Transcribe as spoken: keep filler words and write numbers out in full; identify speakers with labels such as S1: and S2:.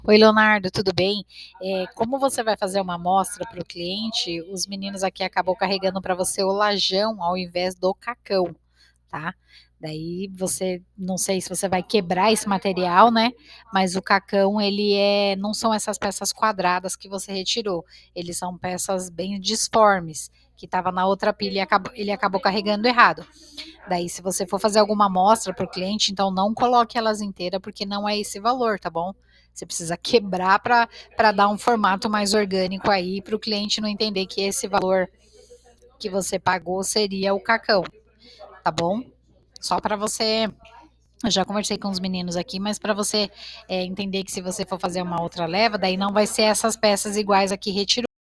S1: Oi, Leonardo, tudo bem? Eh, como você vai fazer uma amostra para o cliente, os meninos aqui acabou carregando para você o lajão ao invés do cacão, tá? Daí você, não sei se você vai quebrar esse material, né? Mas o cacão, ele é, não são essas peças quadradas que você retirou, eles são peças bem disformes, que estava na outra pilha e acabou- ele acabou carregando errado. Daí, se você for fazer alguma amostra para o cliente, então não coloque elas inteiras, porque não é esse valor, tá bom? Você precisa quebrar para para dar um formato mais orgânico aí, para o cliente não entender que esse valor que você pagou seria o cacão, tá bom? Só para você. Eu já conversei com os meninos aqui, mas para você é, entender que se você for fazer uma outra leva, daí não vai ser essas peças iguais aqui retirou.